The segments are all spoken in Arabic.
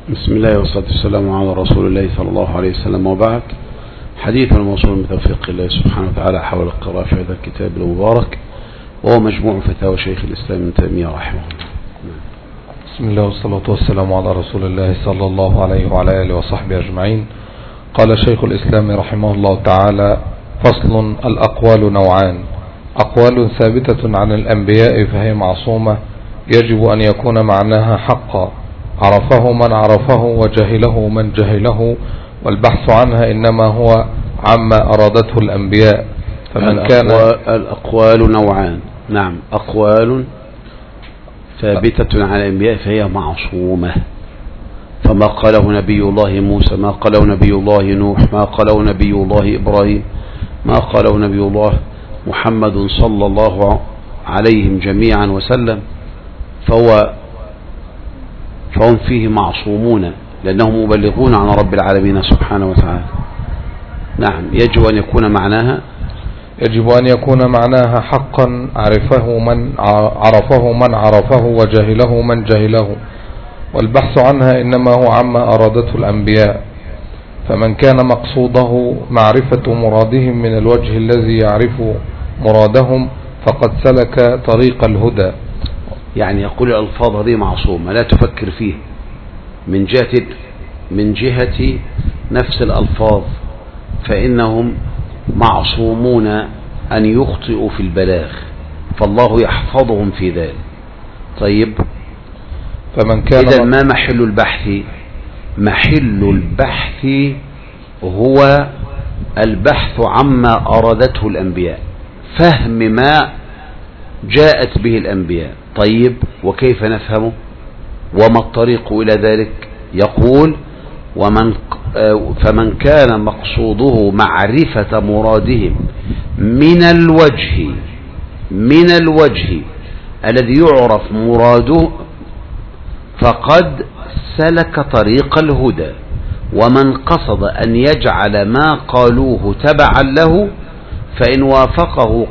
بسم الله والصلاة والسلام على رسول الله صلى الله عليه وسلم، وبعد. حديث الموصول بتوفيق الله سبحانه وتعالى حول القراءة في هذا الكتاب المبارك، وهو مجموع فتاوى شيخ الإسلام ابن تيمية رحمه الله. بسم الله والصلاة والسلام على رسول الله صلى الله عليه وعلى آله وصحبه أجمعين. قال شيخ الإسلام رحمه الله تعالى: فصل: الأقوال نوعان: أقوال ثابتة عن الأنبياء فهي معصومة يجب أن يكون معناها حقا، عرفه من عرفه وجهله من جهله، والبحث عنها إنما هو عما أرادته الأنبياء. فمن كان الأقوال نوعان. نعم، أقوال ثابتة عن الأنبياء فهي معصومة، فما قاله نبي الله موسى، ما قاله نبي الله نوح، ما قاله نبي الله إبراهيم، ما قاله نبي الله محمد صلى الله عليهم جميعا وسلم، فهم فيه معصومون لأنهم مبلغون عن رب العالمين سبحانه وتعالى. نعم، يجب أن يكون معناها حقا، عرفه من عرفه وجهله من جهله، والبحث عنها إنما هو عما أرادته الأنبياء. فمن كان مقصوده معرفة مرادهم من الوجه الذي يعرف مرادهم فقد سلك طريق الهدى. يعني يقول الألفاظ هذه معصومة لا تفكر فيه من جهة نفس الألفاظ، فإنهم معصومون أن يخطئوا في البلاغ، فالله يحفظهم في ذلك. طيب، إذا ما محل البحث؟ محل البحث هو البحث عما أرادته الأنبياء، فهم ما جاءت به الأنبياء. طيب، وكيف نفهمه وما الطريق إلى ذلك؟ يقول: فمن كان مقصوده معرفة مرادهم من الوجه الذي يعرف مراده فقد سلك طريق الهدى. ومن قصد أن يجعل ما قالوه تبعا له فإن وافقه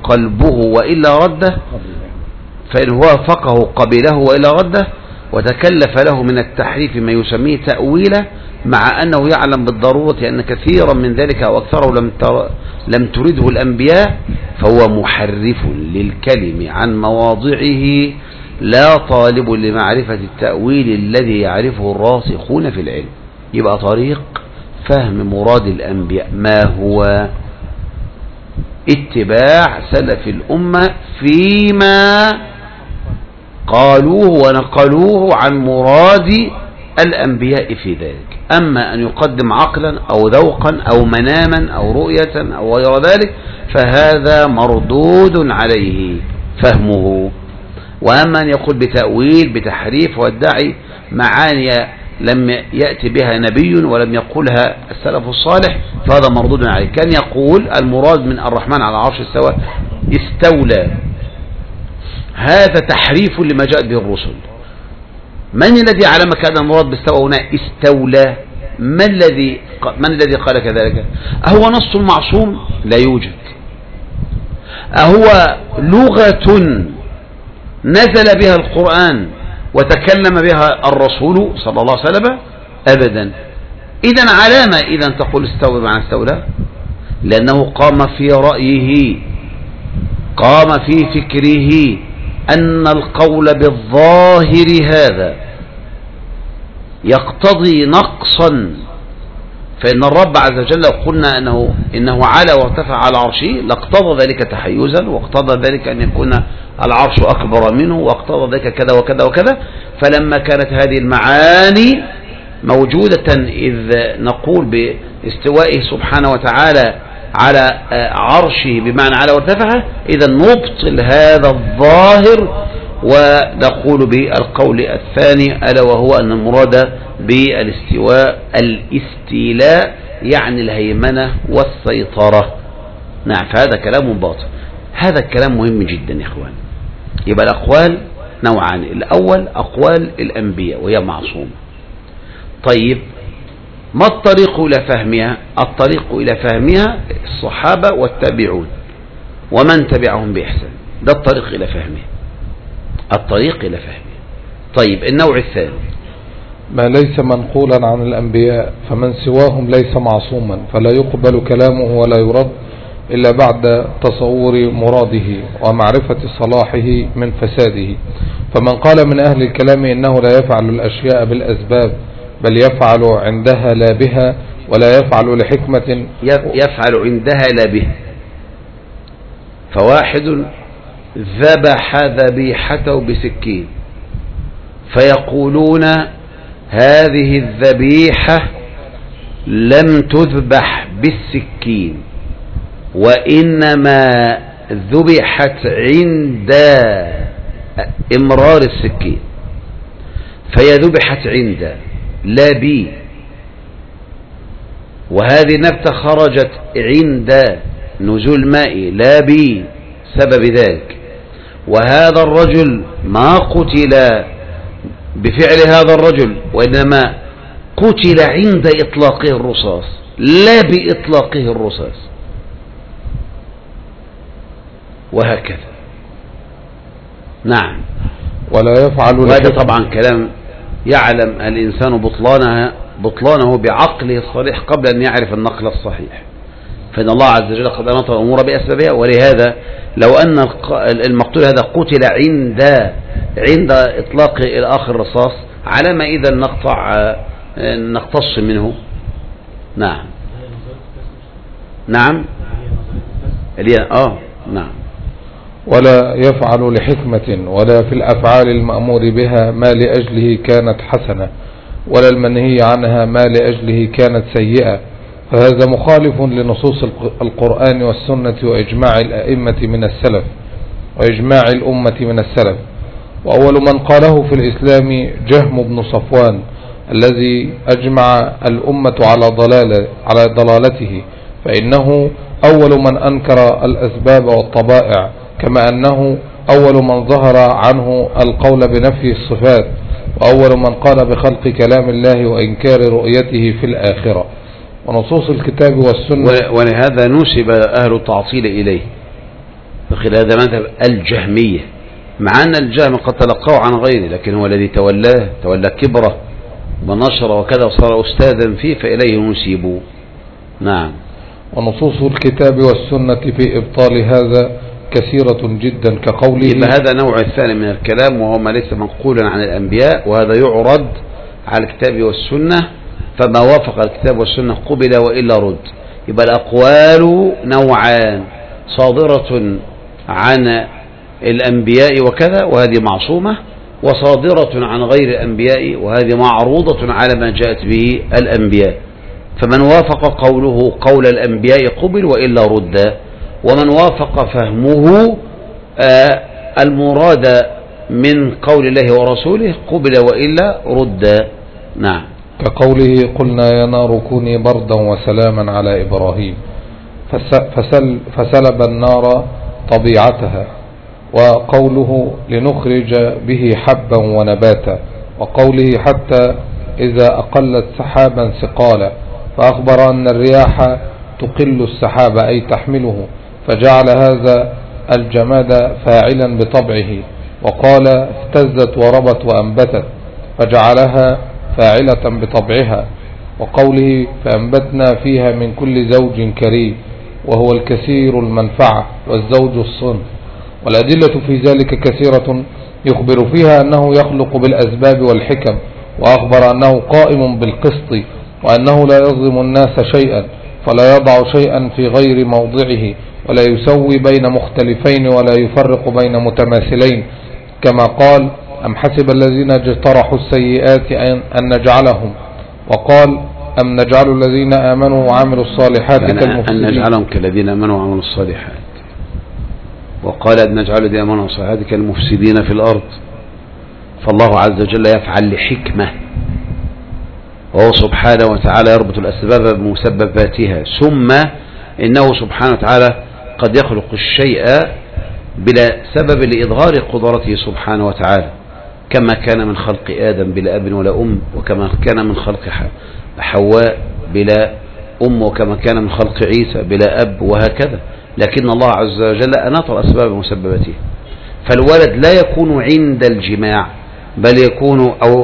قبله وإلا رده وتكلف له من التحريف ما يسميه تأويله، مع أنه يعلم بالضرورة أن كثيرا من ذلك أو أكثره لم ترده الأنبياء، فهو محرف للكلم عن مواضعه لا طالب لمعرفة التأويل الذي يعرفه الراسخون في العلم. يبقى طريق فهم مراد الأنبياء ما هو؟ اتباع سلف الأمة فيما قالوه ونقلوه عن مراد الأنبياء في ذلك. أما أن يقدم عقلا أو ذوقا أو مناما أو رؤية أو غير ذلك فهذا مردود عليه فهمه. وأما أن يقول بتأويل بتحريف وادعي معاني لم يأتي بها نبي ولم يقولها السلف الصالح فهذا مردود عليه. كان يقول المراد من الرحمن على العرش استولى، هذا تحريف لما جاءت به الرسل. من الذي علمك أن المراد باستوى هنا استولى؟ من الذي قال كذلك؟ أهو نص معصوم؟ لا يوجد. أهو لغة نزل بها القرآن وتكلم بها الرسول صلى الله عليه وسلم؟ أبدا. إذن علامة إذن تقول استوى معنى استولى؟ لأنه قام في رأيه، قام في فكره أن القول بالظاهر هذا يقتضي نقصا، فإن الرب عز وجل لو قلنا إنه على وارتفع على عرشه لاقتضى ذلك تحيزا، واقتضى ذلك أن يكون العرش أكبر منه، واقتضى ذلك كذا وكذا وكذا. فلما كانت هذه المعاني موجودة إذ نقول باستوائه سبحانه وتعالى على عرشه بمعنى على وارتفع، إذا نبطل هذا الظاهر ونقول بالقول الثاني ألا وهو أن المراد بالاستواء الاستيلاء، يعني الهيمنة والسيطرة. نعم، فهذا كلام باطل. هذا الكلام مهم جدا يا إخوان. يبقى الأقوال نوعان: الأول أقوال الأنبياء وهي معصومة. طيب، ما الطريق إلى فهمها؟ الطريق إلى فهمها الصحابة والتابعون ومن تبعهم بإحسان، ده الطريق إلى فهمها. طيب، النوع الثاني ما ليس منقولا عن الأنبياء، فمن سواهم ليس معصوما، فلا يقبل كلامه ولا يرد إلا بعد تصور مراده ومعرفة صلاحه من فساده. فمن قال من أهل الكلام إنه لا يفعل الأشياء بالأسباب بل يفعل عندها لا بها، ولا يفعل لحكمة، يفعل عندها لا بها. فواحد ذبح ذبيحته بسكين، فيقولون هذه الذبيحة لم تذبح بالسكين وإنما ذبحت عند إمرار السكين، فهي ذبحت عند لا بي، وهذه النبتة خرجت عند نزول ماء لا بي سبب ذلك، وهذا الرجل ما قتل بفعل هذا الرجل وإنما قتل عند إطلاقه الرصاص لا بإطلاقه الرصاص، وهكذا. نعم. ولا يفعل، وهذا طبعا كلام يعلم الإنسان بطلانه بعقله الصريح قبل أن يعرف النقل الصحيح، فإن الله عز وجل قد أناط الأمور بأسبابها. ولهذا لو أن المقتول هذا قتل عند إطلاق الآخر الرصاص، على ما إذا نقتص منه. نعم. نعم. نعم. ولا يفعل لحكمة، ولا في الأفعال المأمور بها ما لأجله كانت حسنة، ولا المنهي عنها ما لأجله كانت سيئة، فهذا مخالف لنصوص القرآن والسنة وإجماع الأئمة من السلف وإجماع الأمة من السلف. وأول من قاله في الإسلام جهم بن صفوان الذي أجمع الأمة على ضلالته، فإنه أول من أنكر الأسباب والطبائع، كما أنه أول من ظهر عنه القول بنفي الصفات، وأول من قال بخلق كلام الله وإنكار رؤيته في الآخرة. ونصوص الكتاب والسنة، ولهذا نسب أهل التعطيل إليه بخلال هذا مذهب الجهمية، مع أن الجهم قد تلقوا عن غيره، لكن هو الذي تولى كبره ونشر وكذا وصار أستاذا فيه، فإليه نسيبوا. نعم. ونصوص الكتاب والسنة في إبطال هذا كثيرة جدا، كقوله. يبقى هذا نوع الثاني من الكلام، وهو ما ليس منقولا عن الأنبياء، وهذا يعرض على الكتاب والسنة، فما وافق الكتاب والسنة قبل وإلا رد. يبقى الأقوال نوعان، صادرة عن الأنبياء وكذا وهذه معصومة، وصادرة عن غير الأنبياء وهذه معروضة على ما جاءت به الأنبياء. فمن وافق قوله قول الأنبياء قبل وإلا رد، ومن وافق فهمه المراد من قول الله ورسوله قبل وإلا رد. نعم. كقوله قلنا يا نار كوني بردا وسلاما على إبراهيم، فسلب النار طبيعتها. وقوله لنخرج به حبا ونباتا، وقوله حتى إذا أقلت سحابا ثقالا، فأخبر أن الرياح تقل السحاب أي تحمله، فجعل هذا الجماد فاعلا بطبعه. وقال اهتزت وربت وأنبتت، فجعلها فاعلة بطبعها. وقوله فأنبتنا فيها من كل زوج كريم، وهو الكثير المنفعة والزوج الصنف. والأدلة في ذلك كثيرة، يخبر فيها أنه يخلق بالأسباب والحكم، وأخبر أنه قائم بالقسط، وأنه لا يظلم الناس شيئا، فلا يضع شيئا في غير موضعه، ولا يسوي بين مختلفين، ولا يفرق بين متماثلين، كما قال أم حسب الذين اجترحوا السيئات أن نجعلهم، وقال أم نجعل الذين آمنوا وعملوا الصالحات كالمفسدين، أن نجعلهم كالذين آمنوا وعملوا الصالحات، وقال أن نجعل الذين آمنوا وعملوا الصالحات كالمفسدين في الأرض. فالله عز وجل يفعل لحكمة، وهو سبحانه وتعالى يربط الأسباب بمسبباتها، ثم إنه سبحانه وتعالى قد يخلق الشيء بلا سبب لإظهار قدرته سبحانه وتعالى، كما كان من خلق آدم بلا أب ولا أم، وكما كان من خلق حواء بلا أم، وكما كان من خلق عيسى بلا أب، وهكذا. لكن الله عز وجل أناط الأسباب بمسبباته، فالولد لا يكون عند الجماع، بل يكون أو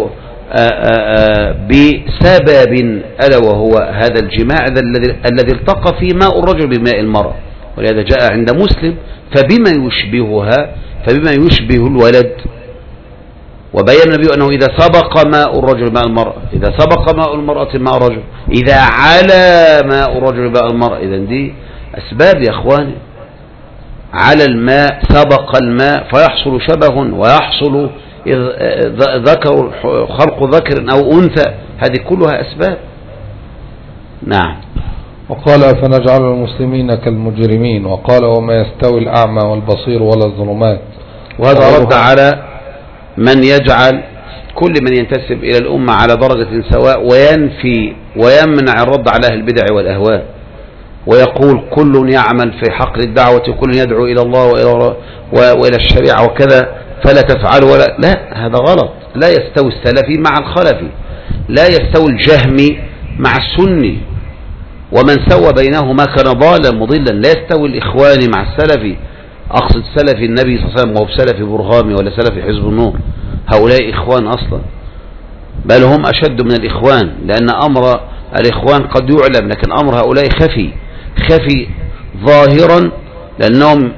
بسبب ألا وهو هذا الجماع الذي التقى فيه ماء الرجل بماء المرأة. ولهذا جاء عند مسلم فبما يشبه الولد. وبين النبي أنه إذا سبق ماء الرجل ماء المرأة، إذا سبق ماء المرأة ماء الرجل، إذا على ماء الرجل ماء المرأة. إذن دي أسباب يا أخواني. على الماء، سبق الماء، فيحصل شبه ويحصل ذكر، خلق ذكر أو أنثى، هذه كلها أسباب. نعم. وقال فنجعل المسلمين كالمجرمين. وقال وما يستوي الأعمى والبصير ولا الظلمات. وهذا رد على من يجعل كل من ينتسب إلى الأمة على درجة سواء، وينفي ويمنع الرد على أهل البدع والأهواء، ويقول كل يعمل في حقل الدعوة، كل يدعو إلى الله وإلى الشريعة وكذا، فلا تفعل ولا. لا، هذا غلط. لا يستوي السلفي مع الخلفي، لا يستوي الجهمي مع السني، ومن سوى بينهما كان ضالا مضلا. لا يستوي الإخواني مع السلفي، أقصد سلفي النبي صلى الله عليه وسلم، وهو سلفي برهامي ولا سلفي حزب النور. هؤلاء إخوان أصلا، بل هم أشد من الإخوان، لأن أمر الإخوان قد يعلم، لكن أمر هؤلاء خفي ظاهرا، لأنهم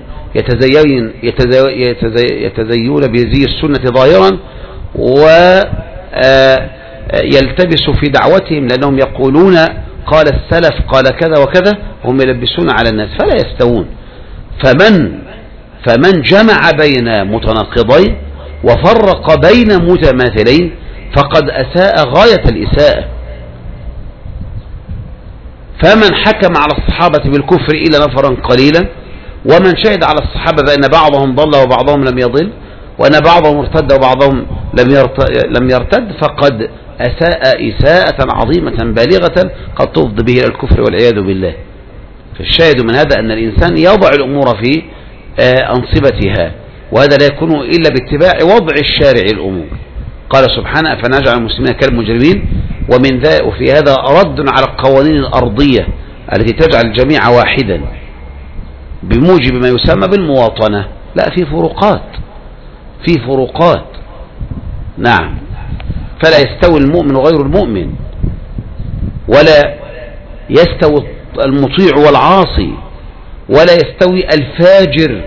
يتزيون بزي السنة ظاهرا، ويلتبس في دعوتهم، لأنهم يقولون قال السلف قال كذا وكذا، هم يلبسون على الناس فلا يستوون. فمن جمع بين متناقضين وفرق بين متماثلين فقد أساء غاية الإساءة. فمن حكم على الصحابة بالكفر إلا نفرا قليلا، ومن شهد على الصحابة بأن بعضهم ضل وبعضهم لم يضل، وأن بعضهم ارتد وبعضهم لم يرتد، فقد أساء إساءة عظيمة بالغة قد تفضي به إلى الكفر والعياذ بالله. فالشاهد من هذا أن الإنسان يضع الأمور في أنصبتها، وهذا لا يكون إلا باتباع وضع الشارع الأمور. قال سبحانه فنجعل المسلمين كالمجرمين. وفي هذا رد على القوانين الأرضية التي تجعل الجميع واحدا بموجب ما يسمى بالمواطنة. لا، في فروقات. نعم. فلا يستوي المؤمن غير المؤمن، ولا يستوي المطيع والعاصي، ولا يستوي الفاجر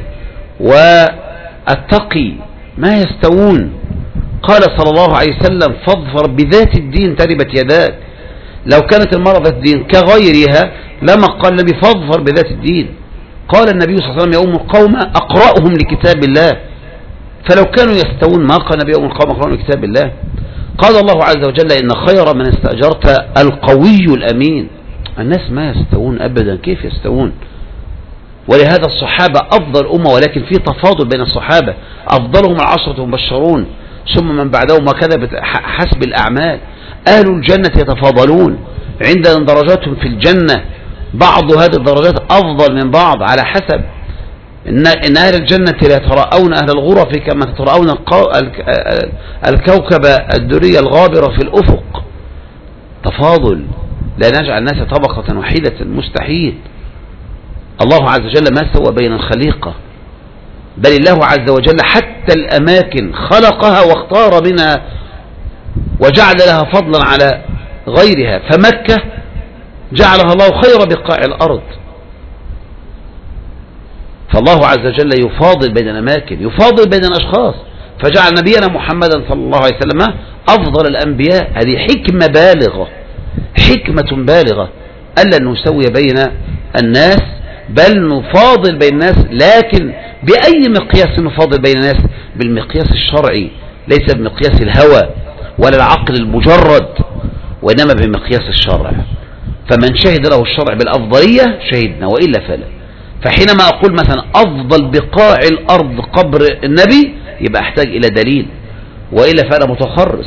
والتقي، ما يستوون. قال صلى الله عليه وسلم فاظفر بذات الدين تربت يداك. لو كانت المرأة ذات الدين كغيرها لما قال النبي فاظفر بذات الدين. قال النبي صلى الله عليه وسلم يوم القوم أقرأهم لكتاب الله. فلو كانوا يستوون ما قال النبي يوم القوم أقرأهم لكتاب الله. قال الله عز وجل إن خير من استأجرت القوي الأمين. الناس ما يستوون أبدا، كيف يستوون؟ ولهذا الصحابة أفضل أمة، ولكن في تفاضل بين الصحابة، أفضلهم 10 مبشرون ثم من بعدهم وكذا حسب الأعمال. أهل الجنة يتفاضلون، عندنا درجاتهم في الجنة، بعض هذه الدرجات أفضل من بعض على حسب إن أهل الجنة لا يتراءون أهل الغرف كما تتراءون الكوكب الدري الغابرة في الأفق. تفاضل، لا نجعل الناس طبقة واحدة، مستحيل. الله عز وجل ما سوى بين الخليقة، بل الله عز وجل حتى الأماكن خلقها واختار منها وجعل لها فضلا على غيرها. فمكة جعلها الله خير بقاع الأرض. فالله عز وجل يفاضل بين الأماكن، يفاضل بين الأشخاص، فجعل نبينا محمدا صلى الله عليه وسلم أفضل الأنبياء. هذه حكمة بالغة، حكمة بالغة، ألا نسوي بين الناس، بل نفاضل بين الناس. لكن بأي مقياس نفاضل بين الناس؟ بالمقياس الشرعي، ليس بمقياس الهوى ولا العقل المجرد، وإنما بمقياس الشرع. فمن شهد له الشرع بالأفضلية شهدنا، وإلا فلا. فحينما أقول مثلا أفضل بقاع الأرض قبر النبي، يبقى أحتاج إلى دليل، وإلا فأنا متخرص.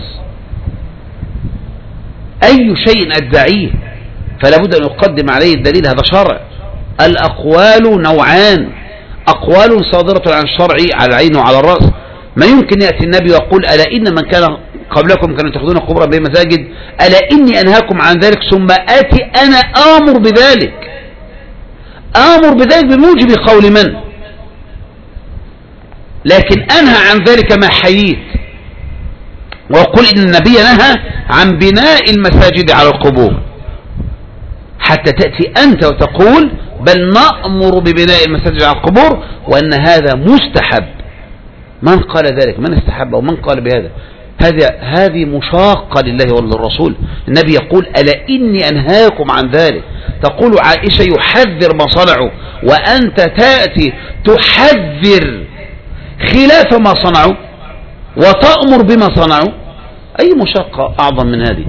أي شيء أدعيه فلا بد أن يقدم عليه الدليل، هذا شرع. الأقوال نوعان، أقوال صادرة عن الشرع على العين وعلى الرأس. ما يمكن يأتي النبي ويقول ألا إن من كان قبلكم كانوا يتخذون قبورا بمساجد، ألا إني أنهاكم عن ذلك، ثم آتي أنا آمر بذلك. آمر بذلك بموجب قول من؟ لكن أنهى عن ذلك ما حييت. ويقول إن النبي نهى عن بناء المساجد على القبور، حتى تأتي أنت وتقول بل نأمر ببناء المساجد على القبور وأن هذا مستحب. من قال ذلك؟ من استحب ومن قال بهذا؟ هذه مشاقة لله وللرسول. النبي يقول ألا إني أنهاكم عن ذلك. تقول عائشة يحذر ما صنعوا، وأنت تأتي تحذر خلاف ما صنعوا وتأمر بما صنعوا. أي مشاقة أعظم من هذه؟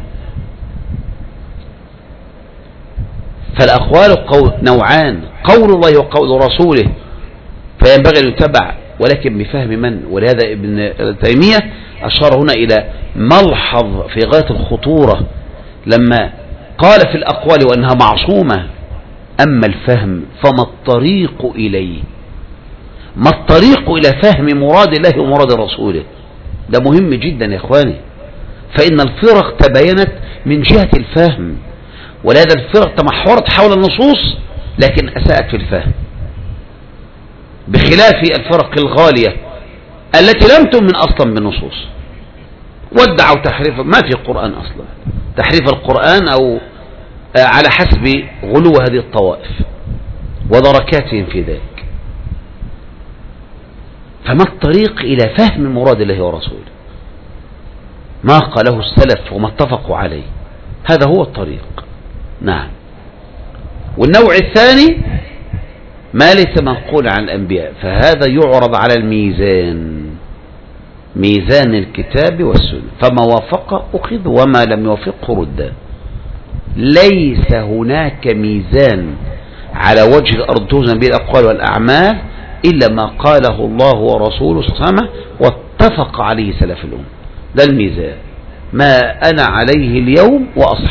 فالأقوال نوعان، قول الله وقول رسوله، فينبغي أن يتبع ولكن بفهم من. ولهذا ابن تيمية أشار هنا إلى ملحظ في غاية الخطورة لما قال في الأقوال وأنها معصومة، أما الفهم فما الطريق إليه؟ ما الطريق إلى فهم مراد الله ومراد رسوله؟ ده مهم جدا يا إخواني، فإن الفرق تبينت من جهة الفهم، ولهذا الفرق تمحورت حول النصوص لكن أساءت في الفهم، بخلاف الفرق الغالية التي لم تؤمن أصلا بالنصوص وادعوا تحريف ما في القرآن أصلا، تحريف القرآن أو على حسب غلو هذه الطوائف ودركاتهم في ذلك. فما الطريق إلى فهم مراد الله ورسوله؟ ما قاله السلف وما اتفقوا عليه، هذا هو الطريق. نعم. والنوع الثاني ما ليس منقول عن الأنبياء، فهذا يعرض على الميزان، ميزان الكتاب والسنة، فما وافق أخذ وما لم يوافقه رد. ليس هناك ميزان على وجه الأرض توزن به الأقوال والأعمال إلا ما قاله الله ورسوله صلى الله عليه وسلم واتفق عليه سلف الأمة. ده الميزان، ما أنا عليه اليوم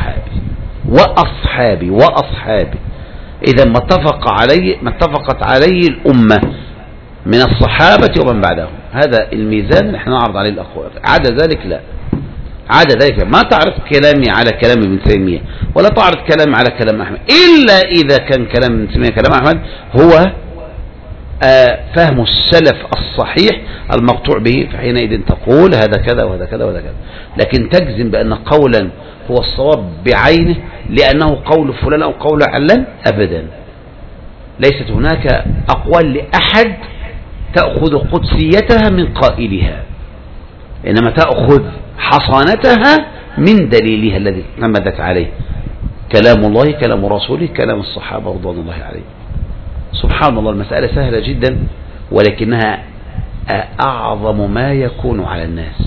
وأصحابي. إذا ما اتفقت عليه الأمة من الصحابة ومن بعدهم، هذا الميزان نحن نعرض عليه الأقوال. عدا ذلك لا، ما تعرض كلامي على كلام ابن تيمية ولا تعرض كلامي على كلام أحمد، إلا إذا كان كلام ابن تيمية كلام أحمد هو فهم السلف الصحيح المقطوع به، فحينئذ تقول هذا كذا وهذا كذا وهذا كذا. لكن تجزم بأن قولا هو الصواب بعينه لأنه قول فلان أو قول علان، أبدا. ليست هناك أقوال لأحد تأخذ قدسيتها من قائلها، إنما تأخذ حصانتها من دليلها الذي اعتمدت عليه، كلام الله، كلام رسوله، كلام الصحابة رضوان الله عليهم. سبحان الله، المسألة سهلة جدا ولكنها أعظم ما يكون على الناس،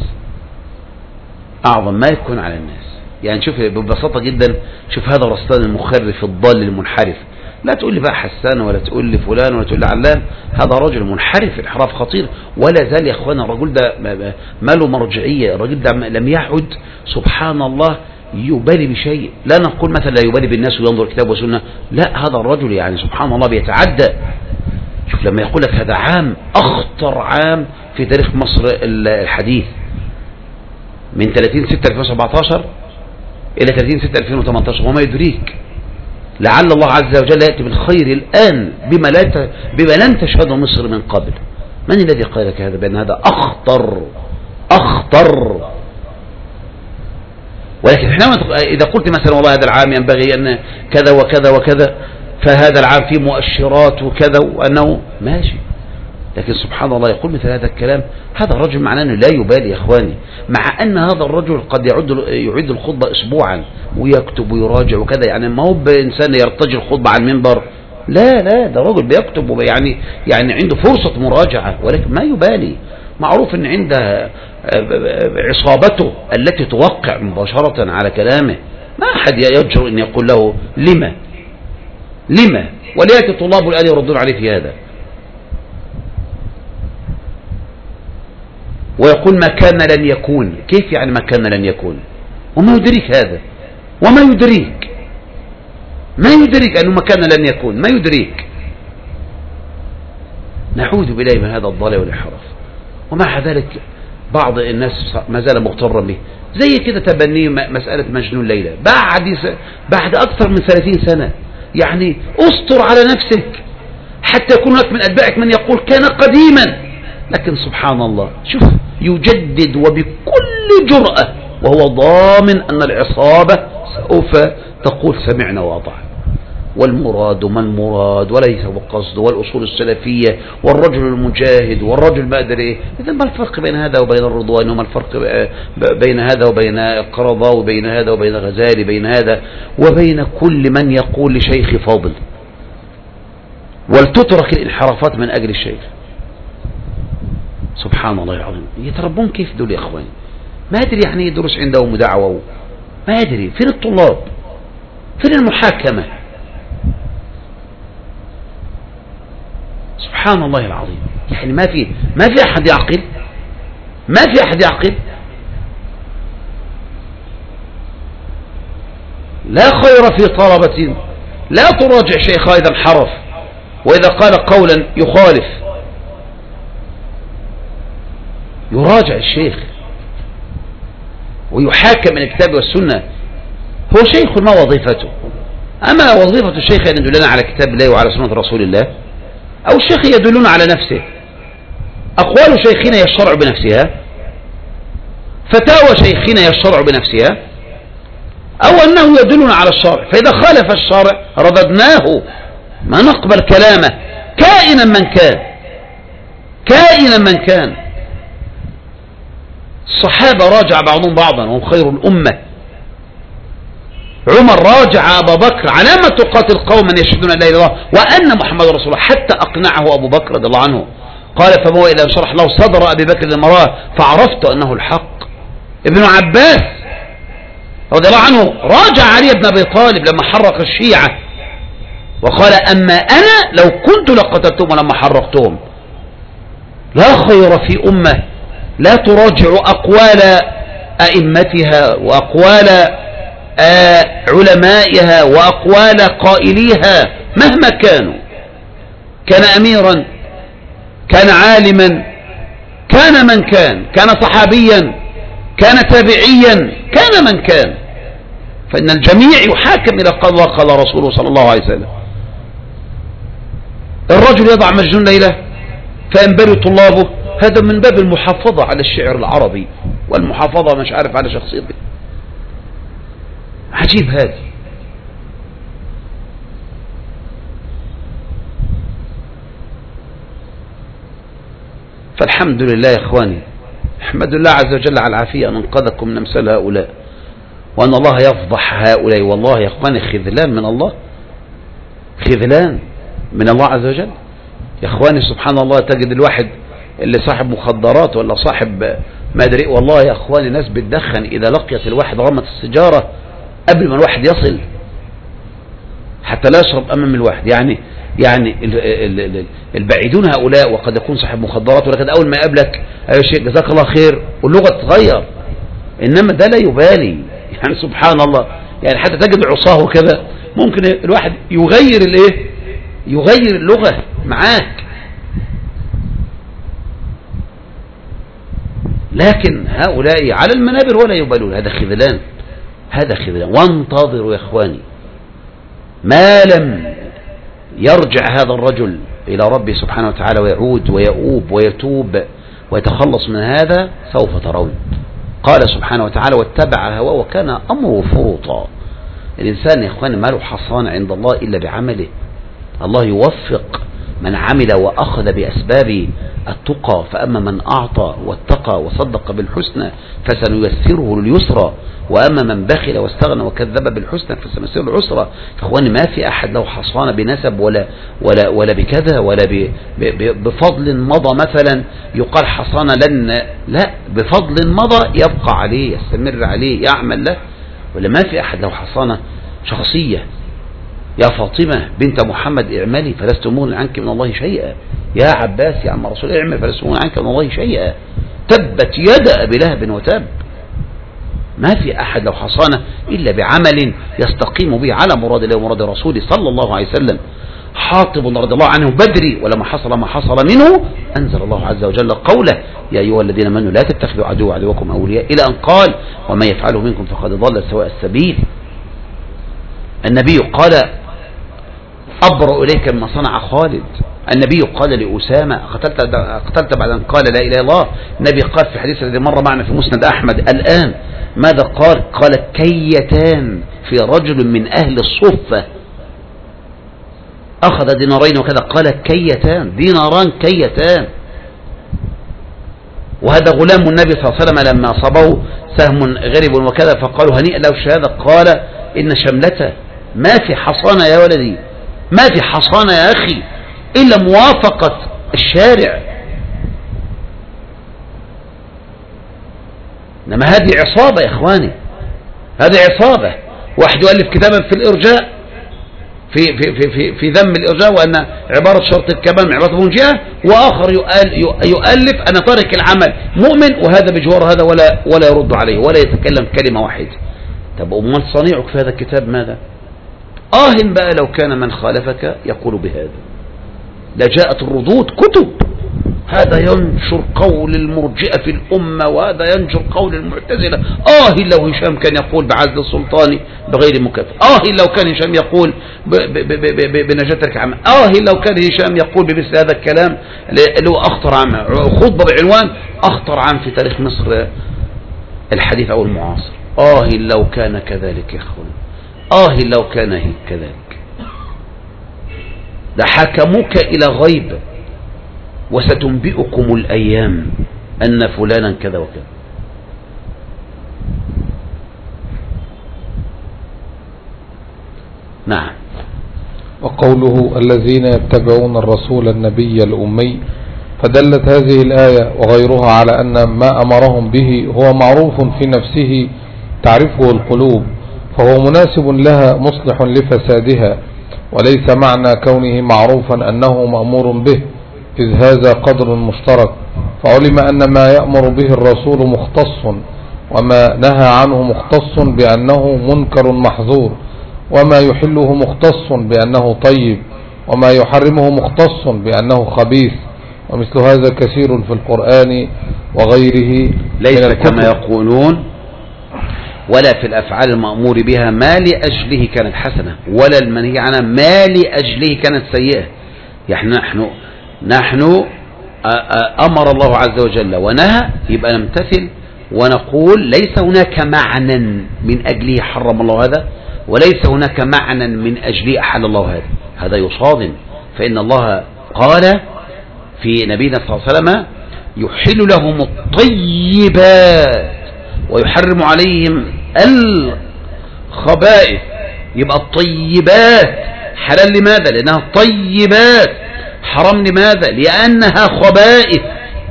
يعني شوف ببساطة جدا، شوف هذا الرسلان المخرف الضال المنحرف، لا تقول لي بقى حسان ولا تقول لي فلان ولا تقول لي علان، هذا رجل منحرف انحراف خطير، ولا زال يا اخوانا الرجل ده ما له مرجعية، الرجل ده لم يعد سبحان الله يبالي بشيء. لا نقول مثلا لا يبالي بالناس وينظر كتاب وسنة، لا، هذا الرجل يعني سبحان الله بيتعدى. شوف لما يقول لك هذا عام أخطر عام في تاريخ مصر الحديث، من 30/6/2017 إلى 30/6/2018، وما يدريك لعل الله عز وجل يأتي بالخير الآن بما لم تشهده مصر من قبل. من الذي قال لك هذا بأن هذا أخطر؟ ولكن إذا قلت مثلا والله هذا العام ينبغي أن كذا وكذا وكذا، فهذا العام فيه مؤشرات وكذا وأنه ماشي، لكن سبحان الله يقول مثل هذا الكلام، هذا الرجل معناه أنه لا يبالي يا إخواني، مع أن هذا الرجل قد يعد الخطبة أسبوعا ويكتب ويراجع وكذا، يعني ما هو بإنسان يرتجي الخطبة على المنبر، لا، ده رجل بيكتب يعني عنده فرصة مراجعة، ولكن ما يبالي. معروف أن عنده عصابته التي توقع مباشرة على كلامه، ما أحد يجرؤ أن يقول له لما، وليأتي طلاب الآن يردون عليه في هذا، ويقول ما كان لن يكون. كيف يعني ما كان لن يكون؟ وما يدريك هذا؟ وما يدريك أنه ما كان لن يكون؟ ما يدريك؟ نعوذ بالله من هذا الضلال والانحراف. ومع ذلك بعض الناس ما زال مغترا به، زي كده تبني مسألة مجنون ليلى بعد أكثر من 30 سنة. يعني أسطر على نفسك حتى يكون لك من أتباعك من يقول كان قديما، لكن سبحان الله شوف يجدد وبكل جرأة وهو ضامن أن العصابة سوف تقول سمعنا وأطعنا، والمراد ما المراد وليس بالقصد، والأصول السلفية والرجل المجاهد والرجل ما أدري إيه. إذا ما الفرق بين هذا وبين الرضواني، وما الفرق بين هذا وبين القرضاوي، بين هذا وبين غزالي، بين هذا وبين كل من يقول لشيخ فاضل. ولتترك الانحرافات من أجل الشيخ. سبحان الله العظيم. يتربون كيف دول يا أخواني؟ ما أدري يعني يدرس عندهم دعوة، ما أدري فين الطلاب، فين المحاكمة. سبحان الله العظيم. يعني ما في أحد يعقل، ما في أحد يعقل. لا خير في طلبة لا تراجع شيخا إذا انحرف، وإذا قال قولا يخالف يراجع الشيخ ويحاكم من الكتاب والسنة. هو شيخ ما وظيفته؟ أما وظيفة الشيخ أن يدلنا على كتاب الله وعلى سنة رسول الله، أو الشيخ يدلون على نفسه. أقوال شيخنا هي الشرع بنفسها، فتاوى شيخنا هي الشرع بنفسها، أو أنه يدلنا على الشرع، فإذا خالف الشرع رددناه، ما نقبل كلامه كائنا من كان، كائنا من كان. الصحابة راجع بعضهم بعضا وهم خير الأمة. عمر راجع أبا بكر على ما تقاتل قوما يشهدون أن لا إله إلا الله وأن محمد رسول الله، حتى أقنعه أبو بكر رضي الله عنه. قال فما هو إلا أن شرح له صدر أبي بكر للمراه فعرفت أنه الحق. ابن عباس رضي الله عنه راجع علي بن أبي طالب لما حرق الشيعة وقال أما أنا لو كنت لقتلتهم لما حرقتهم. لا خير في أمة لا تراجع أقوال أئمتها وأقوال علمائها وأقوال قائليها مهما كانوا. كان أميرا، كان عالما، كان من كان صحابيا، كان تابعيا، كان من كان، فإن الجميع يحاكم إلى قال قال رسوله صلى الله عليه وسلم. الرجل يضع مجنون ليلة فينبري طلابه، هذا من باب المحافظة على الشعر العربي والمحافظة مش عارف على شخصيته. عجيب هذا. فالحمد لله يا إخواني، احمد الله عز وجل على العافية أن انقذكم من أمثال هؤلاء، وأن الله يفضح هؤلاء. والله يا إخواني خذلان من الله، خذلان من الله عز وجل. يا إخواني سبحان الله، تجد الواحد اللي صاحب مخدرات ولا صاحب ما أدري، والله يا إخواني ناس بتدخن إذا لقيت الواحد رمت السيجارة قبل ما الواحد يصل حتى لا يشرب أمام الواحد. يعني البعيدون هؤلاء، وقد يكون صاحب مخدرات ولكن أول ما يقابلك أي شيء جزاك الله خير واللغة تتغير، إنما ده لا يبالي. يعني سبحان الله، يعني حتى تجد عصاه كذا ممكن الواحد يغير الايه، يغير اللغة معاك. لكن هؤلاء على المنابر ولا يبالون. هذا خذلان، هذا خذلان. وانتظروا يا اخواني، ما لم يرجع هذا الرجل إلى ربه سبحانه وتعالى ويعود ويؤوب ويتوب ويتخلص من هذا سوف ترون. قال سبحانه وتعالى واتبع هواه وكان أمره فرطا. الإنسان يا اخواني ما له حصان عند الله إلا بعمله. الله يوفق من عمل وأخذ بأسباب التقى، فأما من أعطى واتقى وصدق بالحسنى فسنيسره لليسرى، وأما من بخل واستغنى وكذب بالحسنى فسنيسره للعسرى. إخواني ما في أحد له حصانة بنسب ولا بكذا ولا بفضل مضى مثلا يقال حصانة لن، لا، بفضل مضى يبقى عليه يستمر عليه يعمل له، ولا ما في أحد له حصانة شخصية. يا فاطمة بنت محمد اعملي فلست مغن عنك من الله شيئا. يا عباس يا عم رسول اعمل فلست مغن عنك من الله شيئا. تبت يد أبي لهب وتب. ما في أحد له حصانة إلا بعمل يستقيم به على مراد الله ومراد رسوله صلى الله عليه وسلم. حاطب رضي الله عنه بدري ولما حصل ما حصل منه أنزل الله عز وجل قوله يا أيها الذين آمنوا لا تتخذوا عدو عدوكم أولياء، إلى أن قال وما يفعله منكم فقد ضل سواء السبيل. النبي قال أبرأ إليك مما صنع خالد. النبي قال لأسامة قتلت بعد أن قال لا إله إلا الله. النبي قال في الحديث الذي مر معنا في مسند أحمد الآن ماذا قال؟ قال كيتان في رجل من أهل الصفة أخذ دينارين وكذا، قال كيتان، ديناران كيتان. وهذا غلام النبي صلى الله عليه وسلم لما أصابه سهم غريب وكذا فقالوا هنيئا له الشهادة، قال إن شملته ما في حصانة يا ولدي، ما في حصانة يا أخي إلا موافقة الشارع. إنما هذه عصابة يا إخواني، هذه عصابة. واحد يؤلف كتابا في الإرجاء في ذم الإرجاء وأن عبارة شرط الكمال عبارة منجئة، وآخر يؤلف أن تارك العمل مؤمن وهذا بجوار هذا ولا يرد عليه ولا يتكلم كلمة واحدة. طب أمال صنيعك في هذا الكتاب ماذا؟ بقى لو كان من خالفك يقول بهذا لجاءت الردود كتب، هذا ينشر قول المرجئة في الأمة وهذا ينشر قول المعتزلة. لو هشام كان يقول بعزل السلطان بغير مكافئ، لو كان هشام يقول بنجاة الكعامة، لو كان هشام يقول بمثل هذا الكلام اللي هو أخطر عام، خطبة بعنوان أخطر عام في تاريخ مصر الحديث أو المعاصر. لو كان كذلك يا أخوان، لو كان كذلك لحكموك إلى غيب وستنبئكم الأيام أن فلانا كذا وكذا. نعم. وقوله الذين يتبعون الرسول النبي الأمي، فدلت هذه الآية وغيرها على أن ما أمرهم به هو معروف في نفسه تعرفه القلوب، فهو مناسب لها مصلح لفسادها، وليس معنى كونه معروفا أنه مأمور به، إذ هذا قدر مشترك. فعلم أن ما يأمر به الرسول مختص، وما نهى عنه مختص بأنه منكر محظور، وما يحله مختص بأنه طيب، وما يحرمه مختص بأنه خبيث. ومثل هذا كثير في القرآن وغيره، ليس كما يقولون ولا في الأفعال المأمور بها ما لأجله كانت حسنة، ولا المنهي عنها ما لأجله كانت سيئة. نحن أمر الله عز وجل ونهى، يبقى نمتثل ونقول ليس هناك معنى من أجله حرم الله هذا، وليس هناك معنى من أجله أحل الله هذا. هذا يصادم، فإن الله قال في نبينا صلى الله عليه وسلم يحل لهم الطيبات ويحرم عليهم الخبائث. يبقى الطيبات حلال لماذا؟ لأنها طيبات. حرام لماذا؟ لأنها خبائث.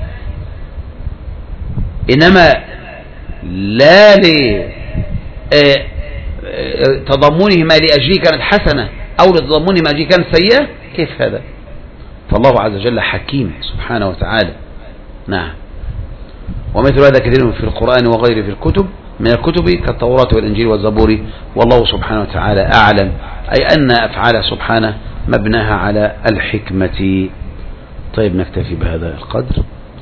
إنما لا لتضمنه ما لأجله كانت حسنة أو لتضمنه ما لأجله كانت سيئة. كيف هذا؟ فالله عز وجل حكيم سبحانه وتعالى. نعم. ومثل هذا كثير في القرآن وغيره في الكتب من الكتب كالتوراة والإنجيل والزبور، والله سبحانه وتعالى أعلم، أي أن أفعال سبحانه مبناها على الحكمة. طيب نكتفي بهذا القدر،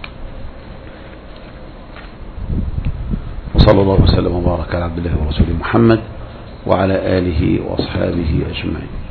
وصلى الله وسلم وبارك على عبد الله ورسوله محمد وعلى آله وأصحابه أجمعين.